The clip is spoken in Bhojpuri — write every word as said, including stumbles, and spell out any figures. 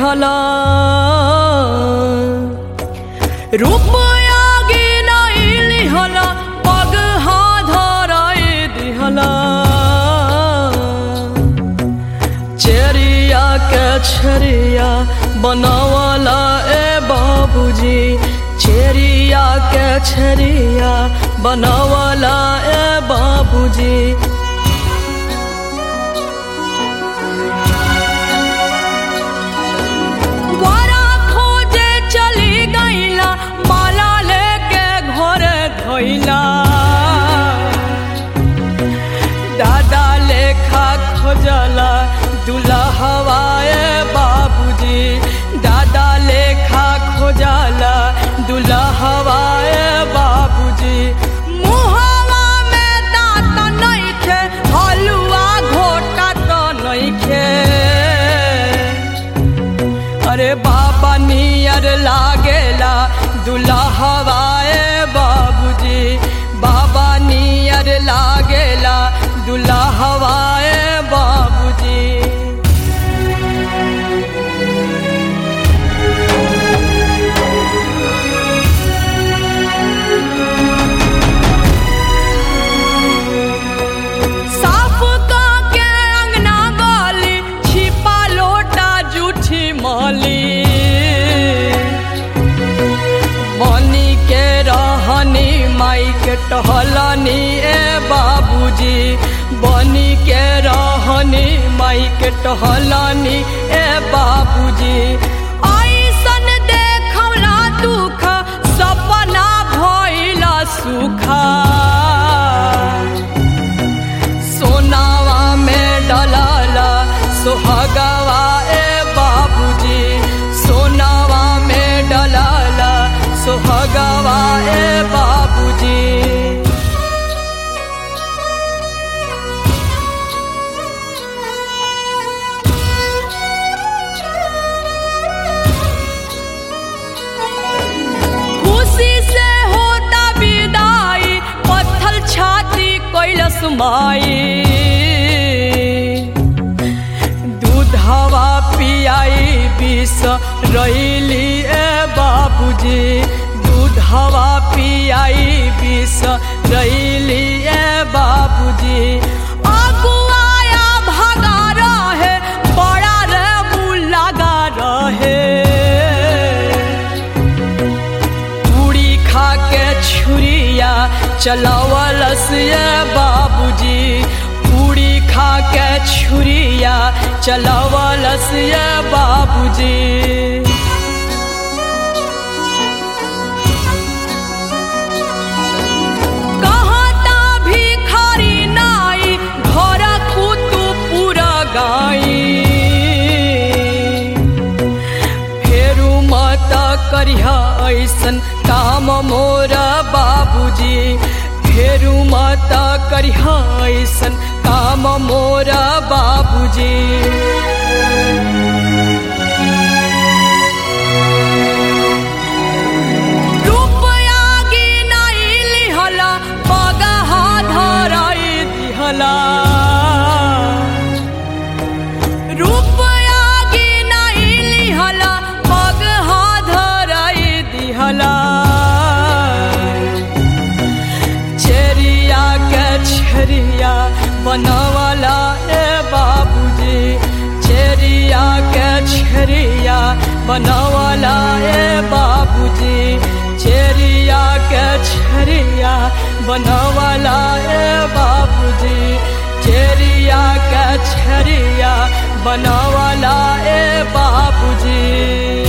दिहला रुपया गिनाई लिहला पग हाधराई दिहला चेरिया के छरिया बनावला ए बाबूजी चेरिया के छरिया बनावला ए बाबूजी वारा खोजे चली गईला माला लेके घरे धोइला दादा लेखा खोजला दुल्हवा ए बाबूजी दादा लेखा खोजला दुल्हवा ए बाबूजी मुहवा में दांत नइखे हलुआ घोटा तो नइखे अरे बाबा नियर लागेला दुल्हवा ए बाबूजी बाबा नियर लागेला दुल्हवा ए बाबूजी साफ के अंगना गली छिपा लोटा जूठी माली बनी के रहनी माई के टहलनी ए बाबूजी बनी के रहनी माई के टहलनी ए बाबूजी ऐसन देखौला दुख सपना भइला सुखा सोनावा में डलाला सोहगवा ए बाबूजी सोनावा में डलाला सोहगवा ए बाबूजी खुशी से होता विदाई पत्थर छाती कैलस माई दूधवा पियाई विष रैली ए बाबूजी दूधवा पियाई विष रैली ए बाबूजी अगुआया भागा रहे बड़ा रे मुँह लगा रहे पूरी खा के छुरिया चलावलस ये बाबूजी पूरी खा के छुरिया चलावलस ये बाबूजी कहता भिखारी नाई घर कुतु पूरा गाई फेरू मत करिहा ऐसन काम मोरा बाबूजी फेरू मत करिहा ऐसन काम मोरा बाबूजी रुपया गिनाई लिहला पग हाधराई दिहला रुपया गिनाई लिहला पग हाधराई दिहला चेरिया के छरिया बनावला ए बाबूजी चेरिया के छरिया बनावला ए बाबूजी चेरिया के छरिया बनावला ए बाबूजी चेरिया के छरिया बनावला ए बाबूजी।